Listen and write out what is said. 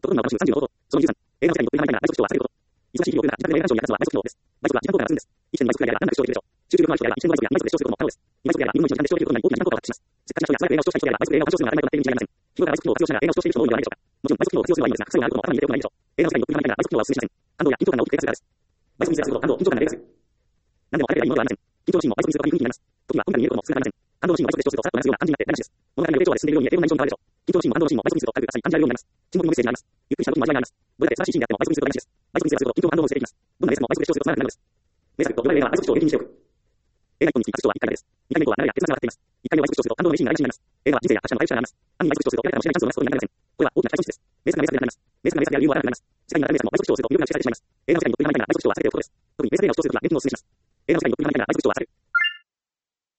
ところが私30のこと、その13、映画の世界によって内職長を忘れること。忙しい日を送るなら、自宅で映画鑑賞や活動は内職長です。内職は時間効果がするんです。一緒に内職がやれば何が視聴できるでしょう。集中力のある人であれば、一緒に内職や内職で視聴することも可能です。内職やれば、日本一の時間で視聴できることに大きな時間効果を発揮します。せっかくの人や集まれる映画を視聴したい人であれば、内職で映画を鑑賞するのが当たり前となっているに違いありません。日頃から内職長を活用しながら映画を視聴する人も多いのではないでしょうか。もちろん内職長を活用するのが当たり前という人も多いのではないでしょうか。別に制約すること、安藤や緊張感が大きくてくださいです。日頃から内職長は推進しません。安藤や緊張感が大きくてくださいです。倍速に制約すること、安藤緊張感が出やすい。何でも早ければいいものではありません。緊張のシーンも倍速にするといい雰囲気になります。時は今回の見えることも少なくありません。安藤のシーンを倍速で視聴するとさっと流すような感じになって何しです。物語の予定調和で進んでいるように見えていろんな印象に変わるでしょう。緊張のシーンも安藤のシーンも倍速にすると軽く優しい感じられるようになります。沈黙のメッセージがあります。ゆっくりした時も味わいがあります。どれだけ素晴らしいシーンであっても倍速にすると何しです。倍速に制約すると緊張感安藤を捨てていきます。どんなレースも倍速で視聴するとさらなくなるのです。名作と呼ばれる映画は倍速視聴を入りにしておく。映画1本につき各視聴は1回だけです。2回目以降は長いや鉄が繋がっています。1回目を倍速視聴すると感動の名シーンが来週になります。映画は人生や他者の回収があります。アニメ倍速視聴すると誰かも知らないチャンスをなすことになりません。これは大きな期待値です。名作が名作であります。名作が名作である理由もわからなくなります。世界にある名作も倍速視聴すると魅力が消されてしまいます。映画の世界にどっぷりハマりたいなら倍速視聴を忘れておくことです。特に名作映画を視聴するなら原本をお勧めします。映画の世界にどっぷりハマりたいなら倍速視聴を忘れる。